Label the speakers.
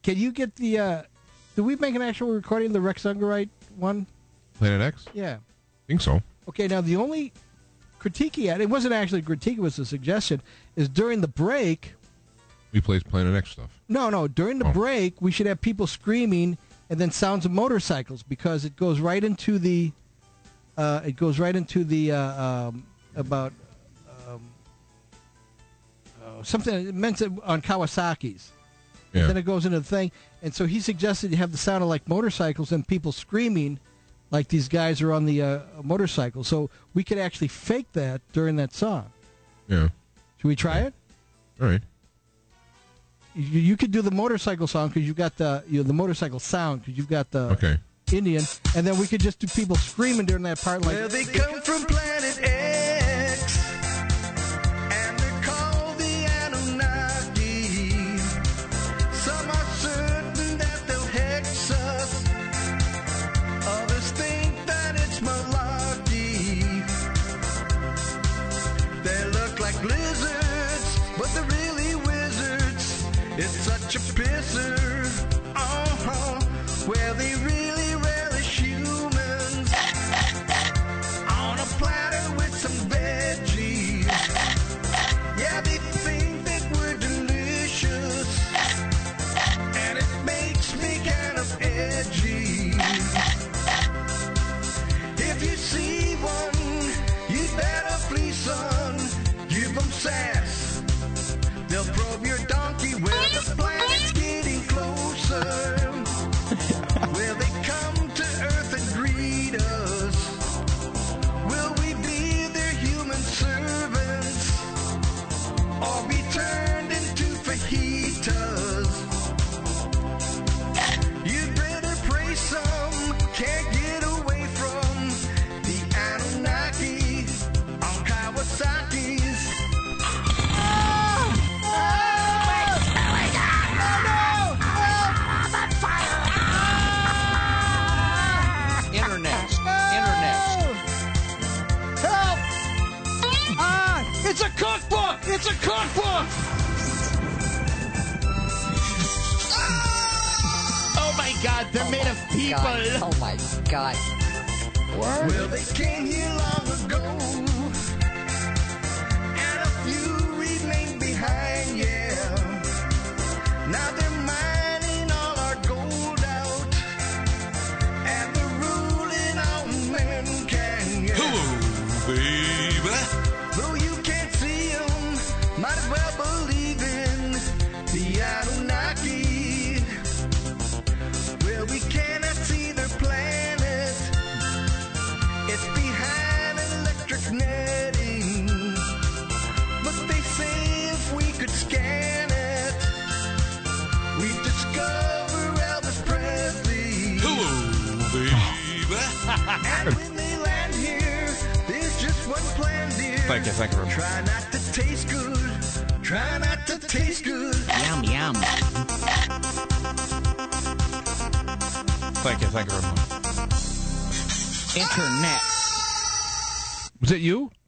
Speaker 1: can you get the? Did we make an actual recording of the Rex Ungerite one?
Speaker 2: Planet X?
Speaker 1: Yeah.
Speaker 2: I think so.
Speaker 1: Okay, now the only critique he had, it wasn't actually a critique, it was a suggestion, is during the break.
Speaker 2: We played Planet X stuff.
Speaker 1: No, during the break, we should have people screaming and then sounds of motorcycles because it goes right into the, about something it meant on Kawasaki's.
Speaker 2: Yeah.
Speaker 1: And then it goes into the thing. And so he suggested you have the sound of like motorcycles and people screaming like these guys are on the motorcycle. So we could actually fake that during that song.
Speaker 2: Yeah.
Speaker 1: Should we try it?
Speaker 2: All right.
Speaker 1: You could do the motorcycle song because you've got the motorcycle sound because you've got the Indian. And then we could just do people screaming during that part like...
Speaker 3: Well, they come from Planet X. It's such a pisser, where they really relish humans on a platter with some veggies. Yeah, they think that we're delicious, and it makes me kind of edgy. If you see one, you better flee, son. Give them sass. They'll probe your donkey where the planet's getting closer. Will they come to Earth and greet us? Will we be their human servants? Or be turned into fajitas? You'd better pray some. Can't get away from the Anunnaki on Kawasaki's.
Speaker 1: It's a cookbook! It's a cookbook!
Speaker 4: Oh my God, they're made of people!
Speaker 5: Oh my God. What?
Speaker 3: Well, they came here long ago, and a few remain behind, yeah. Now they're mining all our gold out, and they're ruling out mankind, yeah.
Speaker 6: Hello, baby.
Speaker 3: Though you can't see them, might as well believe in the Anunnaki. Well, we cannot see their planet. It's behind electric netting. But they say if we could scan it, we'd discover Elvis Presley.
Speaker 6: Hello, baby.
Speaker 3: And when they land here, there's just one plan, dear.
Speaker 6: Thank you very much.
Speaker 3: Try not to taste good. Try not to taste good.
Speaker 4: Yum, yum.
Speaker 6: Thank you very much.
Speaker 4: Internet.
Speaker 2: Was that you?